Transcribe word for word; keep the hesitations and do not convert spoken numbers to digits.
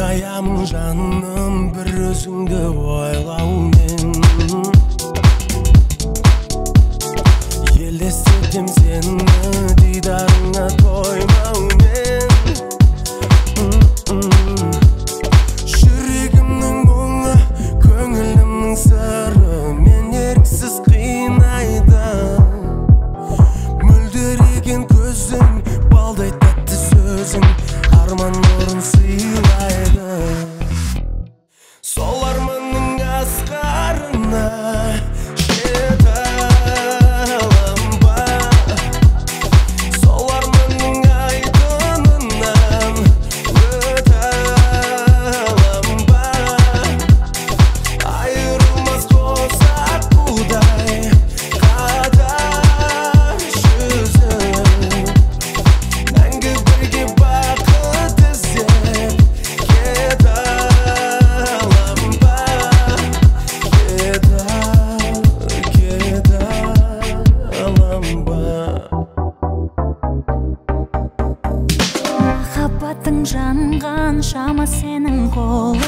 Мұңаямын жаным бір өзіңді ойлаумен. Елестетем сені дидарыңа тоймаумен. Жүрегімнің мұңы, көңілімнің сыры мен еріксіз қинайды. Мөлдіреген көзің, балдай тәтті сөзің арман нұрын сыйлайды. Сол арманның асқарына жете аламба, сол арманның айдынынан өте аламба. Айырылмас қосақ будай қатар жүзіп, мәңгі бірге бақыт іздеп кете аламба, кете, кете аламба. Махаббатың жанған шама сенің қолың.